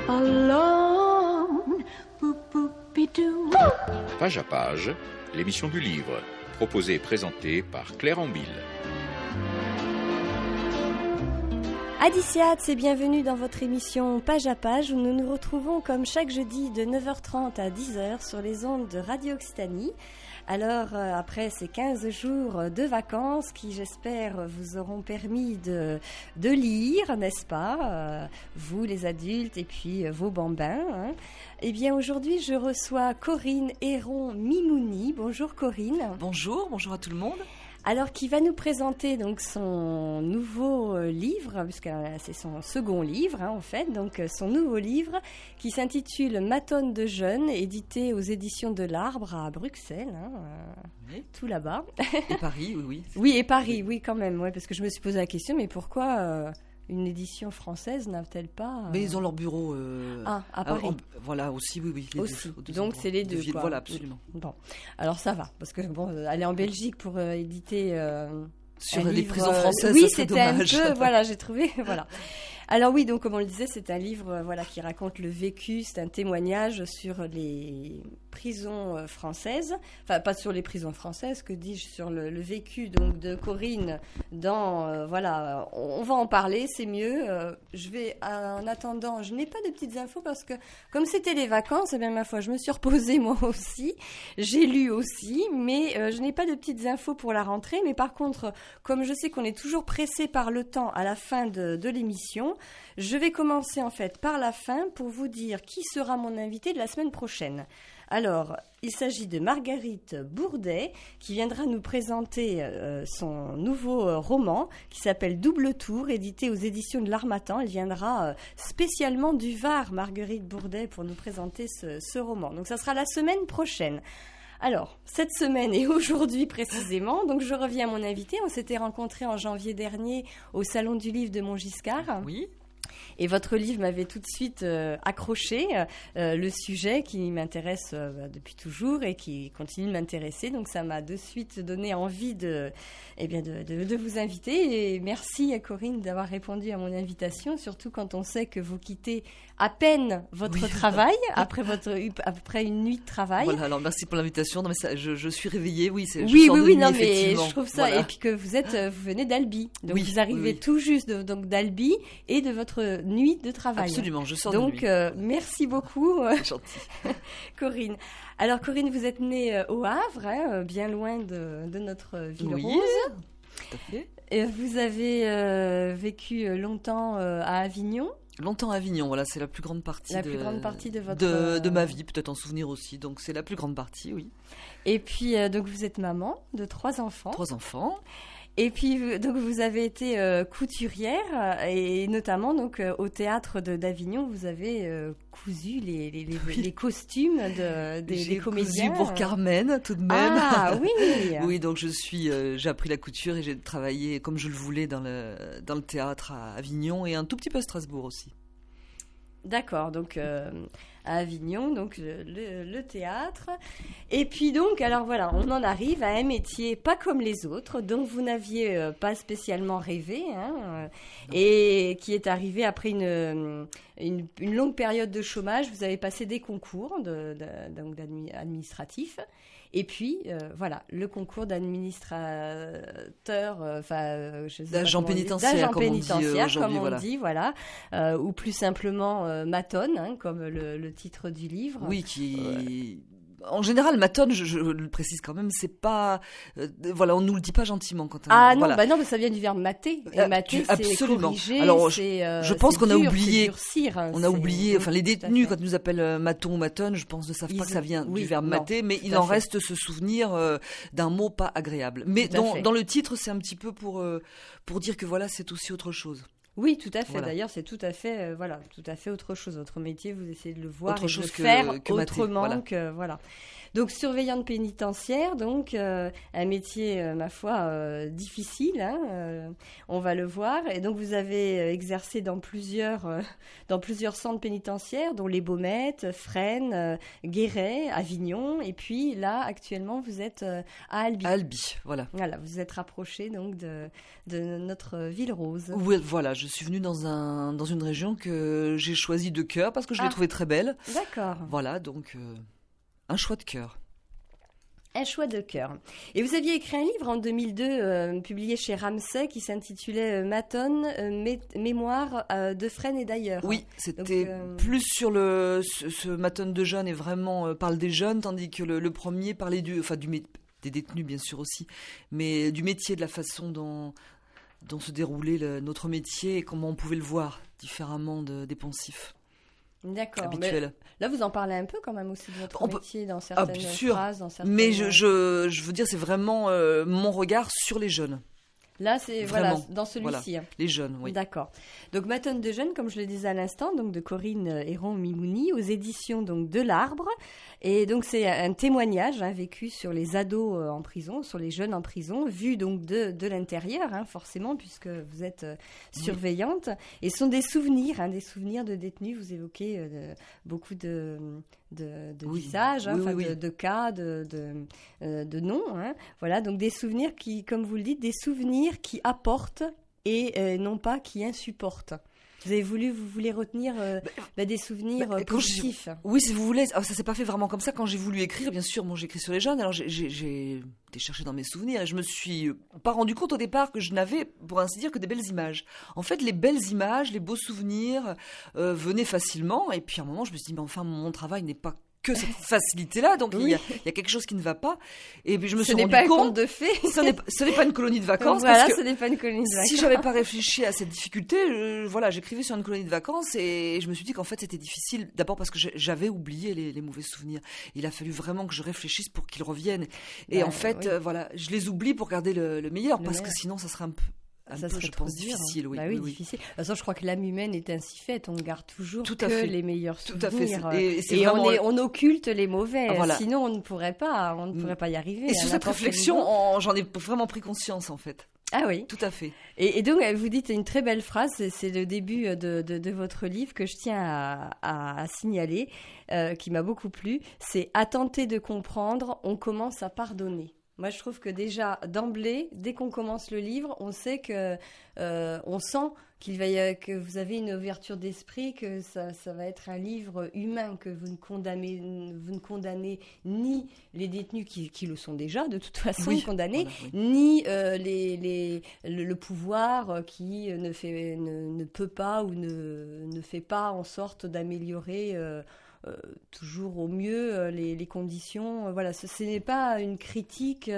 alone. Boop-boop-be-doo. Page à page, l'émission du livre, proposée et présentée par Claire Ambille. Adiciat, c'est bienvenue dans votre émission Page à Page où nous nous retrouvons comme chaque jeudi de 9h30 à 10h sur les ondes de Radio Occitanie. Alors, après ces 15 jours de vacances qui, j'espère, vous auront permis de lire, n'est-ce pas, vous les adultes et puis vos bambins, hein. Eh bien, aujourd'hui, je reçois Corinne Héron-Mimouni. Bonjour Corinne. Bonjour à tout le monde. Alors, qui va nous présenter donc son nouveau livre, puisque c'est son second livre, hein, en fait, donc son nouveau livre qui s'intitule Matone de jeunes, édité aux éditions de l'Arbre à Bruxelles, hein, oui. Tout là-bas. Et Paris, oui. Oui, et Paris, oui, quand même, ouais, parce que je me suis posé la question, mais pourquoi une édition française n'a-t-elle pas Mais ils ont leur bureau à Paris. Voilà, aussi, oui. Les aussi. Deux donc c'est les deux, quoi. Voilà, absolument. Bon, alors ça va, parce que aller en Belgique pour éditer sur les livre, prisons françaises, oui, c'est c'était dommage. Un peu, voilà, j'ai trouvé, voilà. Alors oui, donc comme on le disait, c'est un livre qui raconte le vécu, c'est un témoignage sur les prisons françaises, enfin pas sur les prisons françaises, que dis-je, sur le vécu donc de Corinne dans on va en parler, c'est mieux. Je vais en attendant, je n'ai pas de petites infos parce que comme c'était les vacances, eh bien ma foi, je me suis reposée moi aussi, j'ai lu aussi, mais je n'ai pas de petites infos pour la rentrée. Mais par contre, comme je sais qu'on est toujours pressé par le temps à la fin de l'émission, je vais commencer en fait par la fin pour vous dire qui sera mon invité de la semaine prochaine. Alors, il s'agit de Marguerite Bourdet qui viendra nous présenter son nouveau roman qui s'appelle Double Tour, édité aux éditions de l'Harmattan. Elle viendra spécialement du Var, Marguerite Bourdet, pour nous présenter ce roman. Donc ça sera la semaine prochaine. Alors, cette semaine et aujourd'hui précisément, donc je reviens à mon invité. On s'était rencontrés en janvier dernier au Salon du Livre de Montgiscard. Oui. Et votre livre m'avait tout de suite accroché, le sujet qui m'intéresse depuis toujours et qui continue de m'intéresser. Donc ça m'a de suite donné envie de vous inviter. Et merci à Corinne d'avoir répondu à mon invitation, surtout quand on sait que vous quittez à peine votre travail après une nuit de travail. Voilà, alors merci pour l'invitation. Non, mais ça, je suis réveillée, oui. Oui, non, mais je trouve ça. Voilà. Et puis que vous venez d'Albi. Donc vous arrivez tout juste donc d'Albi et de votre nuit de travail. Absolument, je sors donc, de nuit. Merci beaucoup, gentil. Corinne. Alors Corinne, vous êtes née au Havre, hein, bien loin de notre ville rose. Tout à fait. Et vous avez vécu longtemps à Avignon. Longtemps à Avignon, voilà, c'est la plus grande partie de votre de ma vie, peut-être en souvenir aussi. Donc c'est la plus grande partie, oui. Et puis donc vous êtes maman de 3 enfants. 3 enfants. Et puis donc vous avez été couturière et notamment donc au théâtre d'Avignon, vous avez cousu les costumes des comédiens. J'ai cousu pour Carmen tout de même. Ah oui. Oui, donc j'ai appris la couture et j'ai travaillé comme je le voulais dans le théâtre à Avignon et un tout petit peu à Strasbourg aussi. D'accord, donc à Avignon, donc le théâtre. Et puis donc, alors voilà, on en arrive à un métier pas comme les autres, dont vous n'aviez pas spécialement rêvé, hein, et qui est arrivé après une longue période de chômage. Vous avez passé des concours administratifs. Et puis, voilà, le concours d'administrateur, d'agent pénitentiaire, comme on dit, voilà, ou plus simplement Matone, hein, comme le titre du livre. Oui, en général, Matone, je le précise quand même, c'est pas... on nous le dit pas gentiment quand on... non, non, mais ça vient du verbe mater. Et mater, c'est absolument. Corriger, alors, je pense qu'on a oublié... Durcir, hein, on a oublié... Enfin, les détenus, quand ils nous appellent maton ou matone, je pense ne savent pas que ça vient du verbe mater, mais il en reste ce souvenir d'un mot pas agréable. Mais dans le titre, c'est un petit peu pour dire que voilà, c'est aussi autre chose. Oui, tout à fait. Voilà. D'ailleurs, c'est tout à fait autre chose. Votre métier, vous essayez de le voir autre et chose de le faire autrement voilà. que voilà. Donc, surveillante pénitentiaire, donc un métier, ma foi, difficile. Hein, on va le voir. Et donc, vous avez exercé dans plusieurs centres pénitentiaires, dont les Baumettes, Fresnes, Guéret, Avignon. Et puis là, actuellement, vous êtes à Albi. À Albi, voilà. Voilà, vous êtes rapproché donc de notre ville rose. Oui, voilà, je je suis venue dans une région que j'ai choisie de cœur parce que je l'ai trouvée très belle. D'accord. Voilà, donc un choix de cœur. Un choix de cœur. Et vous aviez écrit un livre en 2002, publié chez Ramsay, qui s'intitulait Matone, mémoire de Fresnes et d'ailleurs. Oui, c'était plus sur ce Matone de jeunes et vraiment parle des jeunes, tandis que le premier parlait des détenus bien sûr aussi, mais du métier, de la façon dont se déroulait notre métier et comment on pouvait le voir différemment des poncifs. D'accord. Habituels. Là, vous en parlez un peu quand même aussi de votre métier dans certaines bien sûr. phrases. Dans certaines... Mais je veux dire, c'est vraiment mon regard sur les jeunes. Là, c'est dans celui-ci. Voilà, les jeunes, oui. D'accord. Donc, Matone de jeunes, comme je le disais à l'instant, donc de Corinne Héron-Mimouni, aux éditions donc de l'Arbre. Et donc, c'est un témoignage vécu sur les ados en prison, sur les jeunes en prison, vu donc de l'intérieur, forcément, puisque vous êtes surveillante. Et ce sont des souvenirs de détenus. Vous évoquez beaucoup de visages, de cas, de noms. Voilà, donc des souvenirs qui, comme vous le dites, des souvenirs qui apportent et non pas qui insupportent. Vous voulez retenir des souvenirs positifs. Oui, si vous voulez. Ça s'est pas fait vraiment comme ça. Quand j'ai voulu écrire, bien sûr, j'écris sur les jeunes. Alors j'ai été chercher dans mes souvenirs et je me suis pas rendu compte au départ que je n'avais, pour ainsi dire, que des belles images. En fait, les belles images, les beaux souvenirs venaient facilement. Et puis à un moment, je me suis dit, mais enfin, mon travail n'est pas que cette facilité-là, donc il y a quelque chose qui ne va pas. Et puis je me suis rendu compte. Ce n'est pas un conte de fées. Ce n'est pas une colonie de vacances. Voilà, parce que ce n'est pas une colonie de vacances. Si j'avais pas réfléchi à cette difficulté, j'écrivais sur une colonie de vacances et je me suis dit qu'en fait c'était difficile. D'abord parce que j'avais oublié les mauvais souvenirs. Il a fallu vraiment que je réfléchisse pour qu'ils reviennent. Et en fait, je les oublie pour garder le meilleur, parce que sinon ça serait un peu. Je pense difficile, oui. Difficile. De toute façon, je crois que l'âme humaine est ainsi faite. On ne garde toujours les meilleurs souvenirs. Tout à fait. Et vraiment... on occulte les mauvais. Sinon, on ne pourrait pas y arriver. Et sur cette réflexion, j'en ai vraiment pris conscience, en fait. Ah oui. Tout à fait. Et donc, vous dites une très belle phrase, c'est le début de votre livre que je tiens à signaler, qui m'a beaucoup plu. C'est « À tenter de comprendre, on commence à pardonner ». Moi, je trouve que déjà, d'emblée, dès qu'on commence le livre, on sait on sent que vous avez une ouverture d'esprit, que ça va être un livre humain, que vous ne condamnez ni les détenus qui le sont déjà, de toute façon, condamnés, ni le pouvoir qui ne peut pas ou ne fait pas en sorte d'améliorer toujours au mieux les conditions. Voilà, ce n'est pas une critique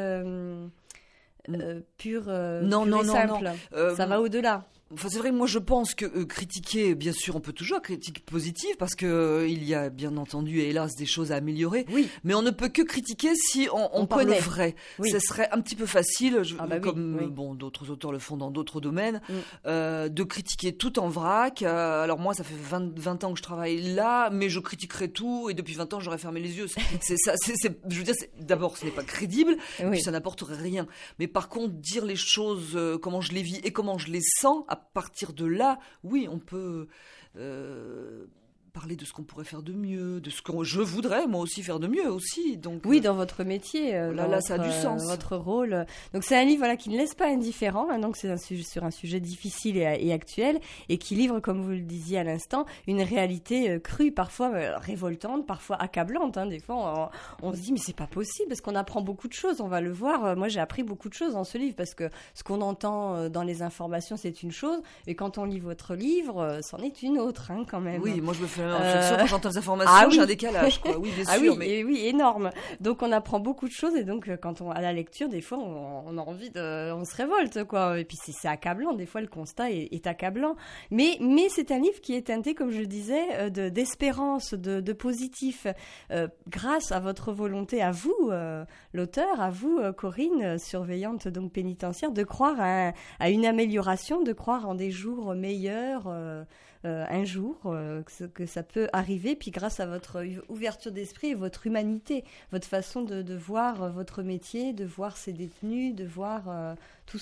pure et simple. Ça va au-delà. Enfin, c'est vrai, moi je pense que critiquer, bien sûr, on peut toujours critiquer positive parce que il y a bien entendu et hélas des choses à améliorer. Oui. Mais on ne peut que critiquer si on parle vrai. Oui. Ce serait un petit peu facile, d'autres auteurs le font dans d'autres domaines, de critiquer tout en vrac. Alors moi, ça fait 20 ans que je travaille là, mais je critiquerai tout et depuis 20 ans, j'aurais fermé les yeux. Je veux dire, d'abord, ce n'est pas crédible, puis ça n'apporterait rien. Mais par contre, dire les choses, comment je les vis et comment je les sens, à partir de là, oui, on peut parler de ce qu'on pourrait faire de mieux, de ce que je voudrais moi aussi faire de mieux aussi. Donc dans votre métier, ça a du sens. Votre rôle. Donc c'est un livre qui ne laisse pas indifférent. Donc c'est sur un sujet difficile et actuel et qui livre, comme vous le disiez à l'instant, une réalité crue, parfois révoltante, parfois accablante. Des fois, on se dit mais c'est pas possible parce qu'on apprend beaucoup de choses. On va le voir. Moi, j'ai appris beaucoup de choses dans ce livre parce que ce qu'on entend dans les informations, c'est une chose, et quand on lit votre livre, c'en est une autre, quand même. Oui, moi je me fais réflexion quand j'entends les informations, j'ai un décalage, quoi. Oui, bien sûr. Oui, énorme. Donc on apprend beaucoup de choses et donc quand à la lecture, des fois, on a envie on se révolte, quoi. Et puis c'est accablant. Des fois, le constat est accablant. Mais c'est un livre qui est teinté, comme je le disais, d'espérance, de positif, grâce à votre volonté, à vous, l'auteur, à vous, Corinne, surveillante donc pénitentiaire, de croire à une amélioration, de croire en des jours meilleurs. Un jour, que ça peut arriver, puis grâce à votre ouverture d'esprit et votre humanité, votre façon de voir votre métier, de voir ces détenus, de voir tout ça.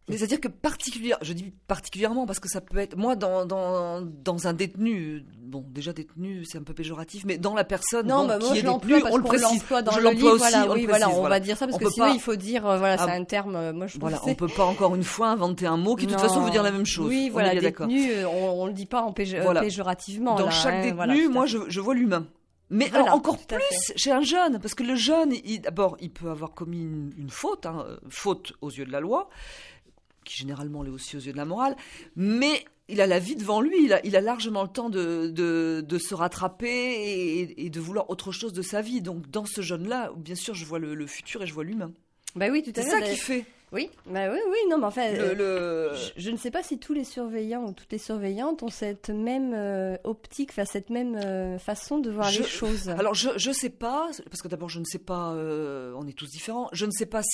C'est-à-dire que je dis particulièrement parce que ça peut être, moi, dans un détenu, bon, déjà détenu, c'est un peu péjoratif, mais dans la personne qui est détenue, on le précise. Je l'emploie aussi, on va dire ça parce que sinon il faut dire, c'est un terme, moi je trouve on peut pas encore une fois inventer un mot qui de toute façon veut dire la même chose. Oui, voilà, détenu, on le dit pas péjorativement. Dans chaque détenu, moi je vois l'humain. Mais alors encore plus chez un jeune, parce que le jeune, d'abord, il peut avoir commis une faute, faute aux yeux de la loi, qui généralement l'est aussi aux yeux de la morale, mais il a la vie devant lui, il a largement le temps de se rattraper et de vouloir autre chose de sa vie. Donc dans ce jeune-là, bien sûr, je vois le futur et je vois l'humain. Bah oui, tout à fait. C'est ça qui fait. Oui, non, mais enfin, je ne sais pas si tous les surveillants ou toutes les surveillantes ont cette même optique, cette même façon de voir les choses. Alors, je sais pas, parce que d'abord, je ne sais pas, on est tous différents, je ne sais pas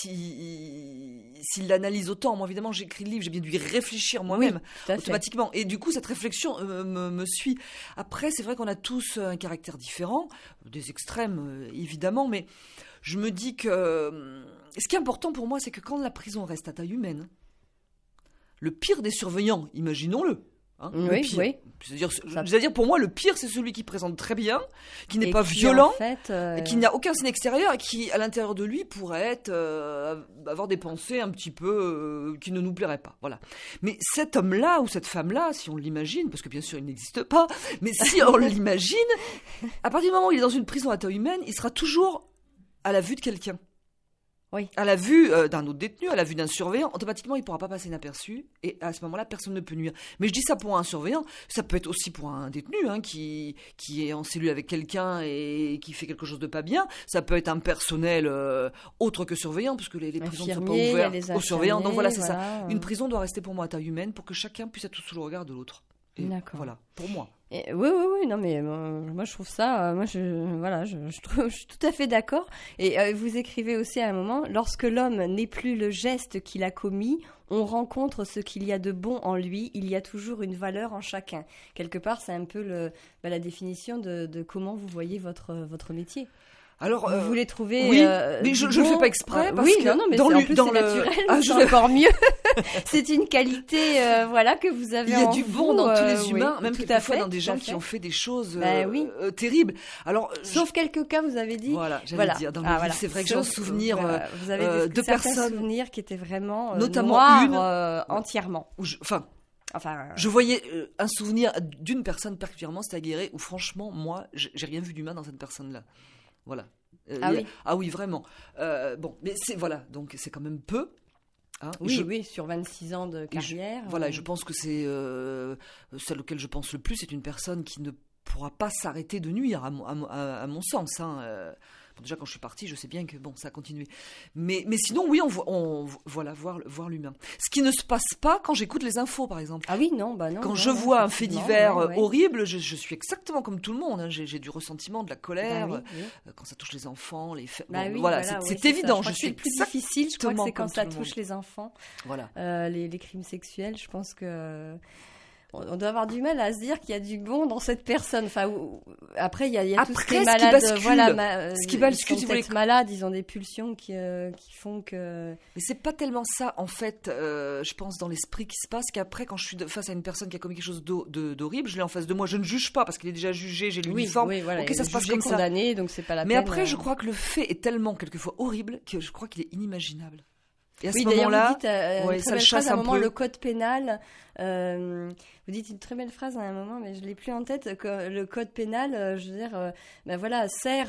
s'il l'analyse autant. Moi, évidemment, j'ai écrit le livre, j'ai bien dû y réfléchir moi-même, automatiquement. Et du coup, cette réflexion me suit. Après, c'est vrai qu'on a tous un caractère différent, des extrêmes, évidemment, mais je me dis que ce qui est important pour moi, c'est que quand la prison reste à taille humaine, le pire des surveillants, imaginons-le. Le pire. Oui. C'est-à-dire, pour moi, le pire, c'est celui qui présente très bien, qui n'est pas violent, et qui n'a aucun signe extérieur, et qui, à l'intérieur de lui, pourrait avoir des pensées un petit peu qui ne nous plairaient pas. Voilà. Mais cet homme-là ou cette femme-là, si on l'imagine, parce que bien sûr, il n'existe pas, mais si on l'imagine, à partir du moment où il est dans une prison à taille humaine, il sera toujours à la vue de quelqu'un. Oui. À la vue d'un autre détenu, à la vue d'un surveillant, automatiquement, il ne pourra pas passer inaperçu. Et à ce moment-là, personne ne peut nuire. Mais je dis ça pour un surveillant. Ça peut être aussi pour un détenu qui est en cellule avec quelqu'un et qui fait quelque chose de pas bien. Ça peut être un personnel autre que surveillant, parce que les prisons ne sont pas ouvertes aux surveillants. Donc voilà, c'est ça. Une prison doit rester pour moi à taille humaine pour que chacun puisse être sous le regard de l'autre. Et d'accord. Voilà, pour moi. Oui, non, mais moi je trouve ça, je suis tout à fait d'accord. Et vous écrivez aussi à un moment, lorsque l'homme n'est plus le geste qu'il a commis, on rencontre ce qu'il y a de bon en lui, il y a toujours une valeur en chacun. Quelque part, c'est un peu la définition de comment vous voyez votre métier. Alors, vous voulez trouver. Oui, mais je ne le fais pas exprès. Parce que mais c'est naturel. C'est encore mieux. C'est une qualité, que vous avez. Il y a du bon dans tous les humains, même quelquefois dans des gens qui ont fait des choses terribles. Alors, sauf quelques cas, vous avez dit. Voilà, j'allais dire. Dans le livre, c'est vrai que j'ai un souvenir vous avez de personnes, souvenirs qui étaient vraiment notamment noirs, entièrement. Je voyais un souvenir d'une personne particulièrement, c'était Aguirre, où franchement, moi, j'ai rien vu d'humain dans cette personne-là. Voilà. Oui, vraiment. Mais c'est donc c'est quand même peu. Oui, sur 26 ans de carrière. Je pense que c'est celle auquel je pense le plus, c'est une personne qui ne pourra pas s'arrêter de nuire, à mon sens. Déjà, quand je suis partie, je sais bien que ça a continué. Mais sinon, oui, on voir l'humain. Ce qui ne se passe pas quand j'écoute les infos, par exemple. Ah oui, non. Quand je vois un fait divers horrible, je suis exactement comme tout le monde. J'ai du ressentiment, de la colère. Quand ça touche les enfants, les faits. C'est évident. Je suis le plus difficile, je crois que c'est quand ça touche les enfants. Voilà. Les crimes sexuels, je pense que. On doit avoir du mal à se dire qu'il y a du bon dans cette personne. Après, il y a tout ce qui est malade. Ce qui bascule, ils sont peut-être malades, ils ont des pulsions qui font que. Mais c'est pas tellement ça, en fait. Je pense dans l'esprit qui se passe qu'après, quand je suis face à une personne qui a commis quelque chose d'horrible, je l'ai en face de moi. Je ne juge pas parce qu'il est déjà jugé, j'ai l'uniforme. Ok, ça se passe comme ça. Condamné, donc c'est pas la peine. Mais après, je crois que le fait est tellement quelquefois horrible que je crois qu'il est inimaginable. Et à ce moment-là, vous dites une très belle phrase à un moment, le code pénal. Vous dites une très belle phrase à un moment, mais je l'ai plus en tête. Que le code pénal, sert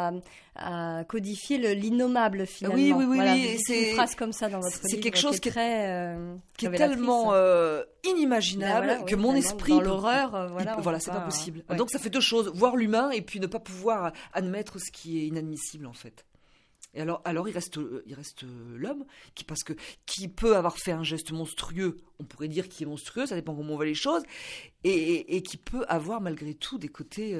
à codifier l'innommable finalement. Oui. C'est une phrase comme ça dans votre livre. C'est quelque chose qui est tellement inimaginable que mon esprit dans l'horreur. C'est pas possible. Donc ça fait deux choses, voir l'humain et puis ne pas pouvoir admettre ce qui est inadmissible en fait. Et alors il reste l'homme qui peut avoir fait un geste monstrueux, on pourrait dire qu'il est monstrueux, ça dépend comment on voit les choses, et qui peut avoir malgré tout des côtés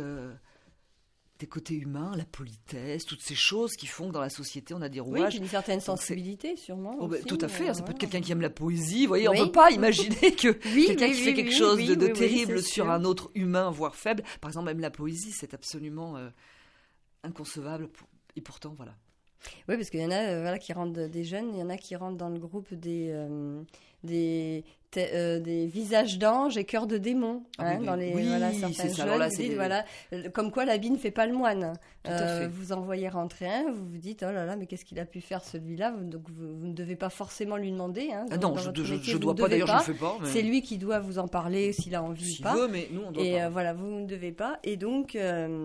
humains, la politesse, toutes ces choses qui font que dans la société on a des rouages. Oui, une certaine sensibilité sûrement. Aussi, tout à fait, ça peut être quelqu'un qui aime la poésie, vous voyez, on ne peut pas imaginer que quelqu'un qui fait quelque chose de terrible sur un autre humain, voire faible, par exemple même la poésie, c'est absolument inconcevable, et pourtant voilà. Oui, parce qu'il y en a qui rentrent des jeunes, il y en a qui rentrent dans le groupe des visages d'anges et cœurs de démons, dans les certains jeunes. Alors là, comme quoi l'habit ne fait pas le moine. Vous en voyez rentrer un, vous vous dites oh là là, mais qu'est-ce qu'il a pu faire celui-là, donc vous ne devez pas forcément lui demander. Non, je dois pas, d'ailleurs je le fais pas. Mais... C'est lui qui doit vous en parler s'il a envie ou pas. S'il veut, mais nous on doit pas. Voilà, vous ne devez pas. Et donc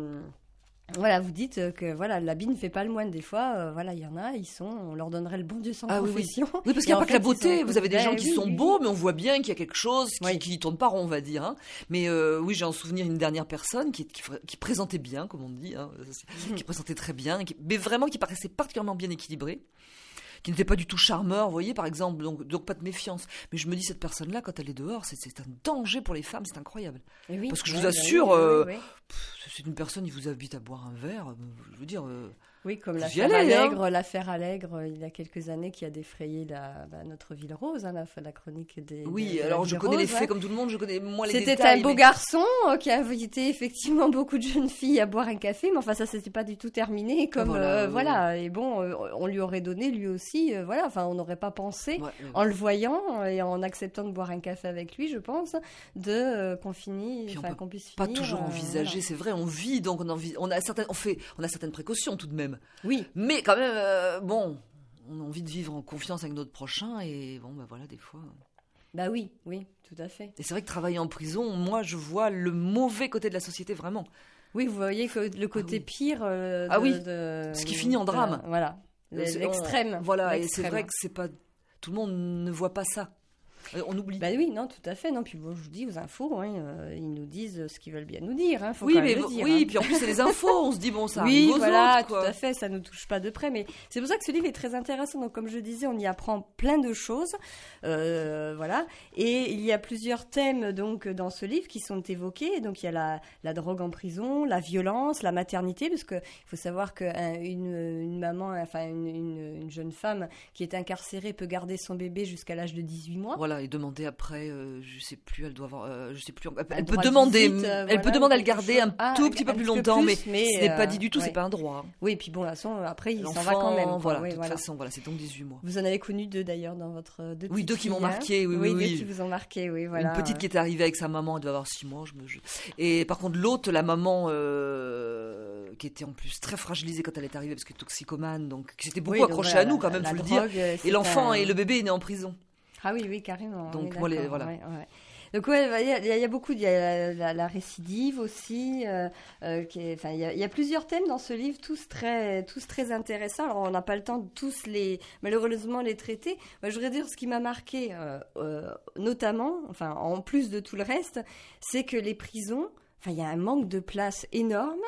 voilà, vous dites que l'habit ne fait pas le moine. Des fois, il y en a, on leur donnerait le bon Dieu sans profession. Oui, parce qu'il n'y a pas que la beauté. Vous avez des gens qui sont beaux, mais on voit bien qu'il y a quelque chose qui tourne pas rond, on va dire. Hein. Mais oui, j'ai en souvenir une dernière personne qui présentait bien, comme on dit, qui présentait très bien, mais vraiment qui paraissait particulièrement bien équilibrée, qui n'était pas du tout charmeur, vous voyez, par exemple, donc pas de méfiance. Mais je me dis, cette personne-là, quand elle est dehors, c'est un danger pour les femmes, c'est incroyable. Parce que je vous assure, c'est une personne, il vous invite à boire un verre, je veux dire... Oui, comme l'affaire Allègre, il y a quelques années, qui a défrayé notre ville rose, la chronique des... Oui, alors je connais les faits comme tout le monde, je connais moins les détails. C'était un beau garçon qui a invité effectivement beaucoup de jeunes filles à boire un café, mais enfin ça s'était pas du tout terminé, comme et bon, on lui aurait donné lui aussi, on n'aurait pas pensé, en le voyant et en acceptant de boire un café avec lui, je pense, qu'on puisse finir. Pas toujours envisager, c'est vrai, on vit, donc on a certaines précautions tout de même. Oui. Mais quand même, on a envie de vivre en confiance avec notre prochain et des fois... Bah oui, tout à fait. Et c'est vrai que travailler en prison, moi, je vois le mauvais côté de la société, vraiment. Oui, vous voyez que le côté pire... ce qui finit en drame. L'extrême. Et c'est vrai que c'est pas... Tout le monde ne voit pas ça. On oublie. Bah oui, non, tout à fait. Non, puis je vous dis aux infos, ils nous disent ce qu'ils veulent bien nous dire. Faut oui, quand mais même le dire, puis en plus c'est les infos. On se dit ça arrive aux autres, tout à fait. Ça nous touche pas de près, mais c'est pour ça que ce livre est très intéressant. Donc, comme je disais, on y apprend plein de choses, Et il y a plusieurs thèmes donc dans ce livre qui sont évoqués. Donc, il y a la drogue en prison, la violence, la maternité, parce que il faut savoir qu'une maman, une jeune femme qui est incarcérée peut garder son bébé jusqu'à l'âge de 18 mois. Voilà, et demander après, je sais plus, elle doit avoir, elle peut demander, elle peut demander à le garder un tout petit peu plus longtemps, mais ce n'est pas dit du tout, c'est pas un droit. Oui, et puis bon, de toute façon, après, il s'en va quand même. De toute façon, c'est donc 18 mois. Vous en avez connu deux d'ailleurs dans votre deux. Oui, deux qui m'ont marqué, oui. Deux qui vous ont marqué, oui, voilà. Une petite qui était arrivée avec sa maman, elle devait avoir 6 mois, et par contre l'autre, la maman, qui était en plus très fragilisée quand elle est arrivée parce qu'elle est toxicomane, donc qui s'était beaucoup accrochée à nous quand même, faut le dire. Et l'enfant et le bébé est né en prison. Ah oui, carrément. Donc voilà. Donc il y a beaucoup, il y a la récidive aussi. Il y a plusieurs thèmes dans ce livre, tous très intéressants. Alors on n'a pas le temps de tous malheureusement les traiter. Moi, je voudrais dire ce qui m'a marqué, notamment, en plus de tout le reste, c'est que les prisons, il y a un manque de place énorme.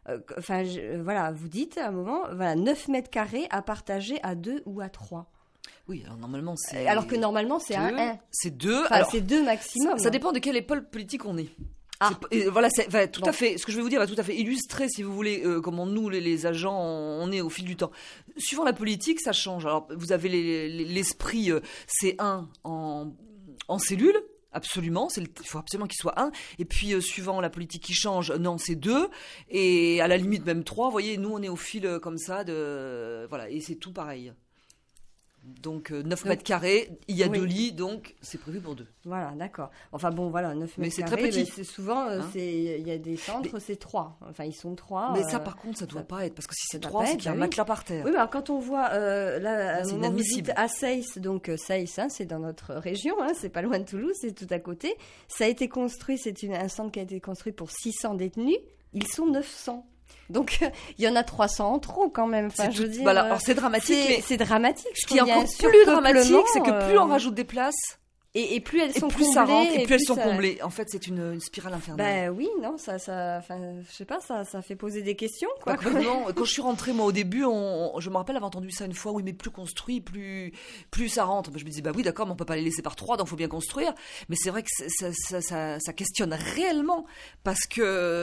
Vous dites à un moment, 9 mètres carrés à partager à 2 ou à 3. Oui, alors normalement c'est... Alors que normalement c'est 1. C'est 2. C'est 2 maximum. Ça dépend de quelle époque politique on est. Tout à fait. Ce que je vais vous dire va tout à fait illustrer, si vous voulez, comment nous, les agents, on est au fil du temps. Suivant la politique, ça change. Alors, vous avez l'esprit C1 en cellule. Absolument, il faut absolument qu'il soit 1. Et puis, suivant la politique qui change, non, c'est 2. Et à la limite, même 3. Vous voyez, nous, on est au fil comme ça. Et c'est tout pareil. Donc 9 mètres carrés, il y a 2 lits, donc c'est prévu pour 2. Voilà, d'accord. 9 mètres carrés. Mais c'est très petit. Mais c'est souvent, il y a des centres, c'est 3. Ils sont 3. Mais ça, par contre, ça ne doit pas être, parce que si c'est 3, c'est qu'il y a un matelas par terre. Oui, mais alors, quand on voit, c'est inadmissible. À Seyss, donc Seyss, c'est dans notre région, c'est pas loin de Toulouse, c'est tout à côté. Ça a été construit, un centre qui a été construit pour 600 détenus. Ils sont 900. Donc, il y en a 300 en trop quand même. Alors, c'est dramatique. C'est dramatique. Ce qui est encore plus dramatique, c'est que plus on rajoute des places, et plus elles sont comblées. Ça rentre, et plus elles sont comblées. En fait, c'est une spirale infernale. Oui, non, je sais pas, ça fait poser des questions, quoi. Quand je suis rentrée, moi, au début, je me rappelle avoir entendu ça une fois, oui, mais plus construit, plus ça rentre. Je me disais, oui, d'accord, mais on peut pas les laisser par 3, donc faut bien construire. Mais c'est vrai que ça questionne réellement, parce que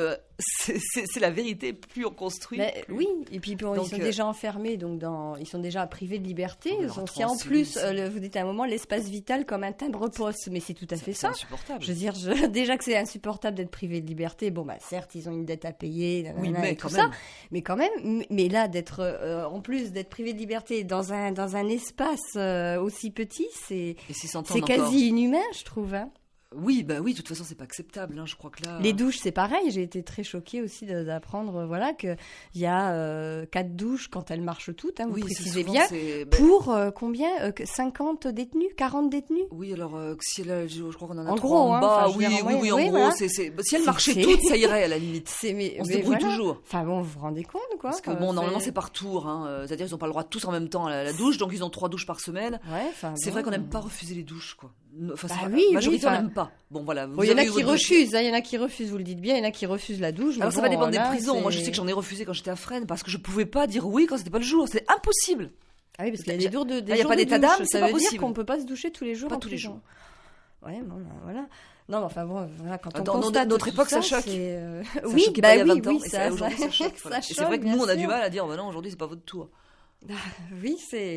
c'est la vérité. Plus on construit. Oui, et puis ils sont déjà enfermés, donc ils sont déjà privés de liberté. Si en plus, vous dites à un moment l'espace vital comme un timbre-poste, mais c'est tout à fait ça. C'est insupportable. Je veux dire, déjà que c'est insupportable d'être privé de liberté. Bon, certes, ils ont une dette à payer, mais tout ça, mais quand même. Mais là, en plus d'être privé de liberté dans un espace aussi petit, c'est quasi inhumain, je trouve. Hein. Oui, de toute façon, c'est pas acceptable. Je crois que là. Les douches, c'est pareil. J'ai été très choquée aussi d'apprendre, qu'il y a 4 douches quand elles marchent toutes. Vous précisez bien. Pour combien 50 détenus, 40 détenus. Oui, alors si je crois qu'on en a en 3 gros, en bas. Oui, en gros. Voilà. Si elles marchaient toutes, ça irait à la limite. On se débrouille toujours. Enfin bon, vous vous rendez compte, quoi. Parce que normalement, c'est par tour. C'est-à-dire, ils n'ont pas le droit de tous en même temps à la douche, donc ils ont 3 douches par semaine. C'est vrai qu'on n'aime pas refuser les douches, quoi. Majorité, on n'aime pas. Bon, voilà. Il y en a qui refusent, il y en a qui refusent, vous le dites bien, il y en a qui refusent la douche. Alors ça va dépendre des prisons. Moi, je sais que j'en ai refusé quand j'étais à Fresnes parce que je pouvais pas dire oui quand c'était pas le jour. C'est impossible. Ah oui, parce qu'il y a des jours de il n'y a pas d'état d'âme, ça veut dire qu'on peut pas se doucher tous les jours. Pas tous les jours. Ouais, voilà. Non, mais enfin bon, voilà, quand on dans constate notre époque, ça choque. Oui, il y a 20 ans, ça, aujourd'hui, ça choque. Et c'est vrai que nous, on a du mal à dire, non, aujourd'hui, c'est pas votre tour. Oui,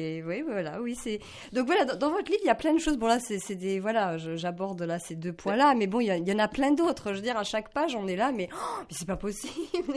c'est. Donc voilà, dans votre livre, il y a plein de choses. Bon là, j'aborde là ces 2 points-là, mais bon, il y en a plein d'autres. Je veux dire, à chaque page, on est là, mais c'est pas possible.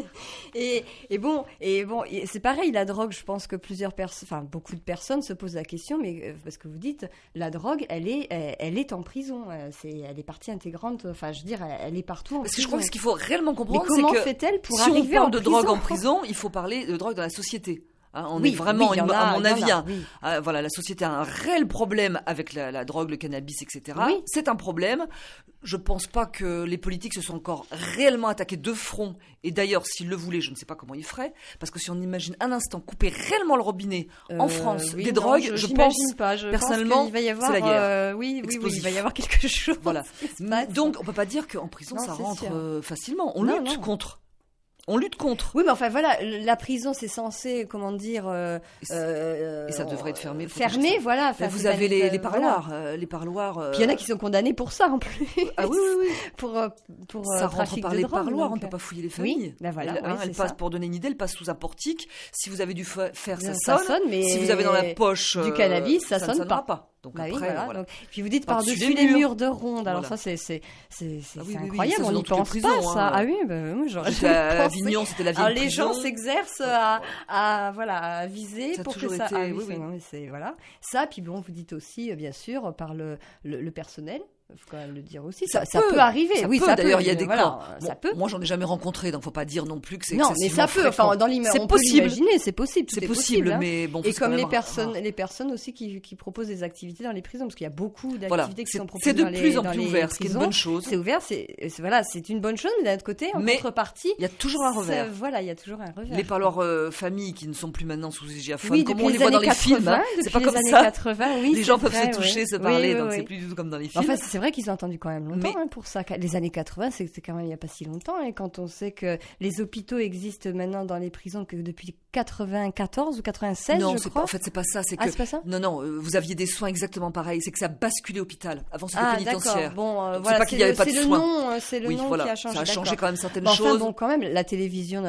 et bon, c'est pareil, la drogue. Je pense que beaucoup de personnes se posent la question, mais parce que vous dites, la drogue, elle est en prison. Elle est partie intégrante. Enfin, je veux dire, elle est partout. Parce que je crois que ce qu'il faut réellement comprendre, c'est comment fait-elle pour arriver si on parle de drogue en prison, il faut parler de drogue dans la société. On est vraiment, à mon avis, voilà, la société a un réel problème avec la drogue, le cannabis, etc. Oui. C'est un problème. Je pense pas que les politiques se sont encore réellement attaqués de front. Et d'ailleurs, s'ils le voulaient, je ne sais pas comment ils feraient. Parce que si on imagine un instant couper réellement le robinet en France des drogues, je pense personnellement, qu'il va y avoir, c'est la guerre. Oui, il va y avoir quelque chose. Voilà. Donc, on peut pas dire qu'en prison, ça rentre facilement. On lutte contre. On lutte contre. Oui, mais enfin voilà, la prison, c'est censé, comment dire... et ça devrait être fermé. Fermé, voilà. Vous avez les parloirs. Les parloirs. Puis il y en a qui sont condamnés pour ça, en plus. Ah oui. pour ça rentre par les parloirs, on ne peut pas fouiller les familles. Oui, voilà. Elle passe, pour donner une idée, elle passe sous un portique. Si vous avez du fer, ça sonne. Mais si vous avez dans la poche du cannabis, ça sonne pas. Donc après, voilà. Donc, puis vous dites par-dessus les murs de ronde. Alors ça, c'est incroyable. On n'y pense pas, ça. Ah oui, moi j'aurais à Avignon, c'était la vieille prison. Les gens s'exercent à viser pour que ça. Voilà. Ça, puis bon, vous dites aussi, bien sûr, par le personnel. Il faut quand même le dire aussi. Ça peut arriver. Ça peut. D'ailleurs, il y a des cas. Ça peut. Moi, j'en ai jamais rencontré, donc faut pas dire non plus que c'est non, mais ça peut. Enfin, dans l'imaginaire, on peut l'imaginer. C'est possible. C'est possible, mais bon. Et comme les personnes aussi qui proposent des activités dans les prisons, parce qu'il y a beaucoup d'activités qui sont proposées dans les prisons. C'est de plus en plus ouvert, ce qui est une bonne chose. C'est ouvert, c'est une bonne chose, mais d'un autre côté, en contrepartie, il y a toujours un revers. Voilà, il y a toujours un revers. Les parloirs familles qui ne sont plus maintenant sous égiaphone, comme on les voit dans les films. C'est pas comme ça. Les gens peuvent se toucher, se parler, donc c'est plus du tout comme dans les films. Enfin, c'est vrai qu'ils ont entendu quand même longtemps pour ça. Les années 80, c'était quand même il n'y a pas si longtemps. Et quand on sait que les hôpitaux existent maintenant dans les prisons que depuis 94 ou 96, non, je crois. En fait, c'est pas ça. C'est c'est pas ça. Non, vous aviez des soins exactement pareils. C'est que ça a basculé hôpital. Avant, c'était pénitentiaire. Bon, c'est pas qu'il n'y avait pas de soins. C'est le nom qui a changé. Ça a changé quand même certaines choses. Bon, quand même, la télévision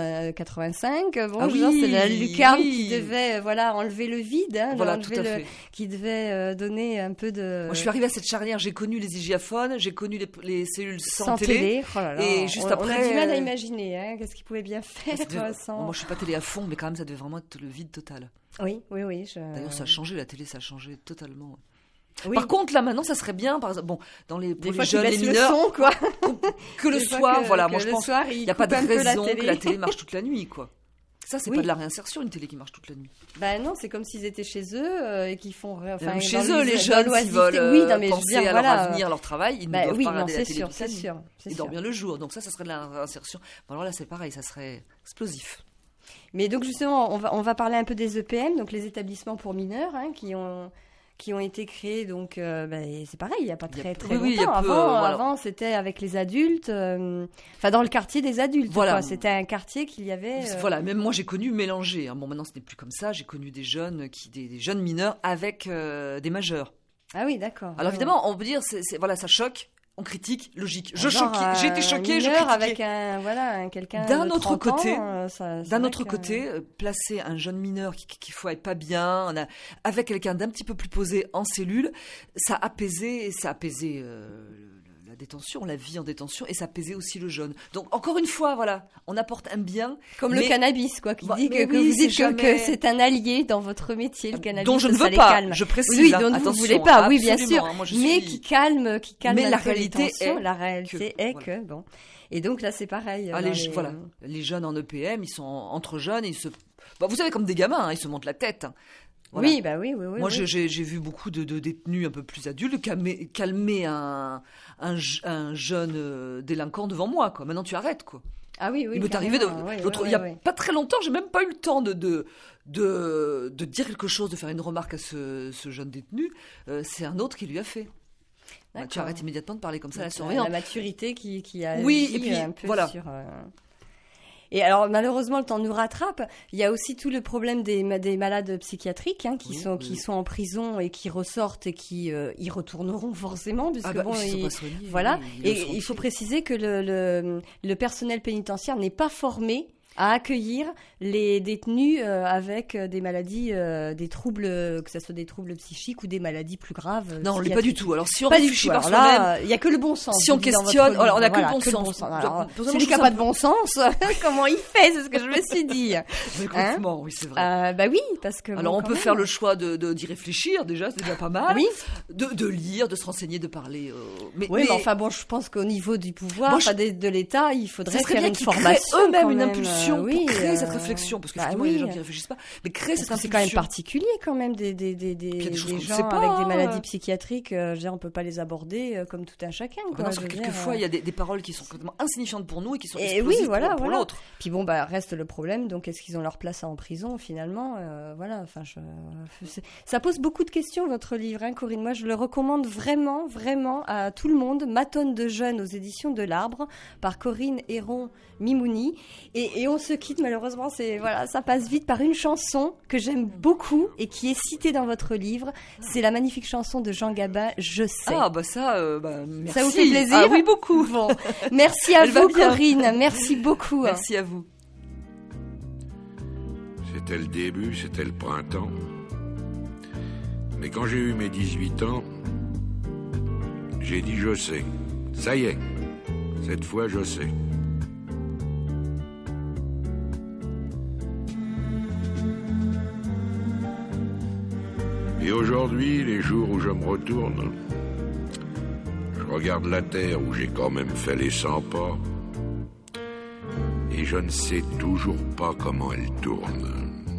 85. Bon, c'est la lucarne qui devait, enlever le vide. Voilà, tout à fait. Qui devait donner un peu de. Moi, je suis arrivée à cette charnière. J'ai connu les hygiaphones. J'ai connu les cellules sans télé. Oh là là. Et juste après, on a du mal à imaginer qu'est-ce qu'ils pouvaient bien faire sans. Moi, je suis pas télé à fond, mais quand même, ça devait vraiment être le vide total. Oui. D'ailleurs, ça a changé, la télé, ça a changé totalement. Oui. Par contre, là, maintenant, ça serait bien, par exemple, pour les jeunes, les le mineurs, son, quoi. que le soir, moi, je pense qu'il n'y a pas de raison que la télé marche toute la nuit, quoi. Ça, c'est pas de la réinsertion, une télé qui marche toute la nuit. Ben non, c'est comme s'ils étaient chez eux et qu'ils font... chez eux, les jeunes, s'ils veulent penser à leur avenir, leur travail, ils ne doivent pas regarder la télé toute la nuit. Ils dorment bien le jour. Donc ça serait de la réinsertion. Bon, alors là, c'est pareil, ça serait explosif. Mais donc, justement, on va parler un peu des EPM, donc les établissements pour mineurs, qui ont été créés, donc c'est pareil, il n'y a pas très longtemps. Avant, c'était avec les adultes, dans le quartier des adultes. Voilà. C'était un quartier qu'il y avait... Voilà, même moi j'ai connu mélangé. Bon, maintenant ce n'est plus comme ça, j'ai connu des jeunes mineurs avec des majeurs. Ah oui, d'accord. Alors évidemment, on peut dire, ça choque. on critique, logique. J'ai été choquée, je critique. Avec quelqu'un d'un de autre 30 côté, ans, d'un autre côté, placer un jeune mineur qui faut être pas bien, avec quelqu'un d'un petit peu plus posé en cellule, ça apaisait la détention, la vie en détention, et ça apaisait aussi le jeune. Donc encore une fois, voilà, on apporte un bien. Comme le cannabis, quoi, qui dit que vous dites que c'est un allié dans votre métier, le cannabis. Dont je ne veux pas, je précise. Oui, dont vous ne voulez pas, oui, bien sûr. Mais qui calme mais la réalité est que bon. Et donc là, c'est pareil. Les jeunes en EPM, ils sont entre jeunes, et vous savez, comme des gamins, ils se montent la tête. Voilà. Oui. Moi, j'ai vu beaucoup de détenus un peu plus adultes calmer un jeune délinquant devant moi, quoi. Maintenant, tu arrêtes, quoi. Ah oui. Il m'est arrivé il y a pas très longtemps, j'ai même pas eu le temps de dire quelque chose, de faire une remarque à ce jeune détenu. C'est un autre qui lui a fait. Tu arrêtes immédiatement de parler comme ça à la surveillante. La maturité qui a et puis un peu voilà. Sur. Et alors, malheureusement, le temps nous rattrape. Il y a aussi tout le problème des malades psychiatriques qui sont en prison et qui ressortent et qui y retourneront forcément, puisque voilà. Et il faut préciser que le personnel pénitentiaire n'est pas formé à accueillir les détenus avec des maladies, des troubles, que ce soit des troubles psychiques ou des maladies plus graves. Non, on l'est pas du tout. Alors si on réfléchit par soi-même, il y a que le bon sens. Si on questionne, alors on a que le bon sens. Alors, celui qui n'a pas de bon sens, comment il fait, c'est ce que je me suis dit. Complètement, oui, c'est vrai. Oui, parce que. Alors on peut faire le choix d'y réfléchir déjà, c'est déjà pas mal. Oui. De lire, de se renseigner, de parler. Mais enfin bon, je pense qu'au niveau du pouvoir, de l'État, il faudrait faire une formation. Eux-mêmes une impulsion. Pour créer cette réflexion, parce qu'effectivement, il y a des gens qui ne réfléchissent pas, mais créer cette impulsion. C'est quand même particulier, quand même, des gens avec des maladies psychiatriques. Je veux dire, on ne peut pas les aborder comme tout un chacun. Quelquefois, il y a des paroles qui sont complètement insignifiantes pour nous et qui sont explosives pour l'autre. Puis bon, reste le problème, donc est-ce qu'ils ont leur place en prison, finalement ça pose beaucoup de questions, votre livre, Corinne. Moi, je le recommande vraiment, vraiment à tout le monde. Ma tonne de jeunes aux éditions de l'Arbre, par Corinne Héron-Mimouni. Et on se quitte, malheureusement, ça passe vite, par une chanson que j'aime beaucoup et qui est citée dans votre livre. C'est la magnifique chanson de Jean Gabin, Je sais. Merci. Ça vous fait plaisir? Ah oui, beaucoup. Bon. Merci à vous, Corinne. Merci beaucoup. Merci à vous. C'était le début, c'était le printemps. Mais quand j'ai eu mes 18 ans, j'ai dit je sais. Ça y est, cette fois je sais. Et aujourd'hui, les jours où je me retourne, je regarde la terre où j'ai quand même fait les 100 pas, et je ne sais toujours pas comment elle tourne.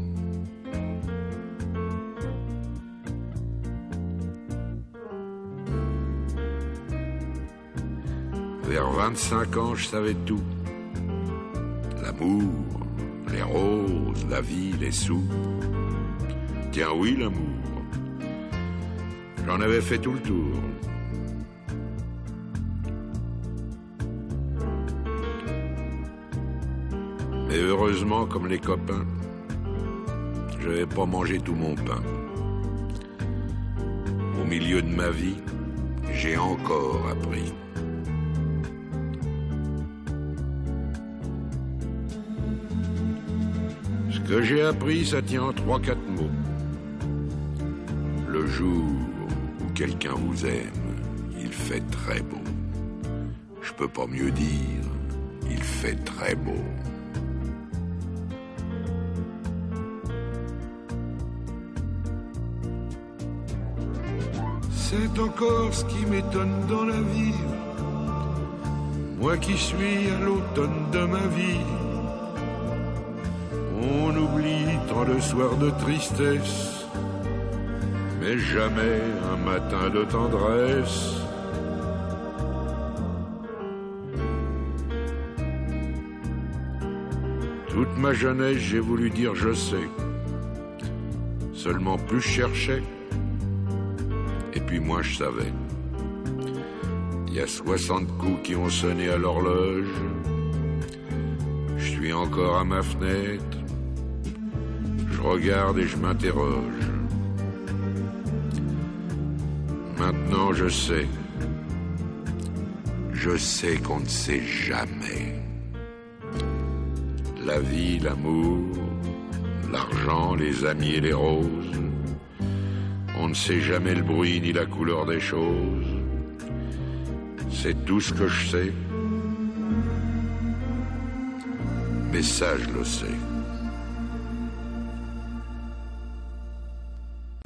Vers 25 ans, je savais tout. L'amour, les roses, la vie, les sous. Tiens, oui, l'amour. J'en avais fait tout le tour. Mais heureusement, comme les copains, je n'avais pas mangé tout mon pain. Au milieu de ma vie, j'ai encore appris. Ce que j'ai appris, ça tient en 3-4 mots. Le jour où quelqu'un vous aime, il fait très beau. Je peux pas mieux dire, il fait très beau. C'est encore ce qui m'étonne dans la vie. Moi qui suis à l'automne de ma vie. On oublie tant de soirs de tristesse, mais jamais un matin de tendresse. Toute ma jeunesse, j'ai voulu dire je sais. Seulement plus je cherchais, et puis moi je savais. Il y a 60 coups qui ont sonné à l'horloge. Je suis encore à ma fenêtre. Je regarde et je m'interroge. Maintenant je sais. Je sais qu'on ne sait jamais. La vie, l'amour, l'argent, les amis et les roses. On ne sait jamais le bruit ni la couleur des choses. C'est tout ce que je sais. Mais ça, je le sais.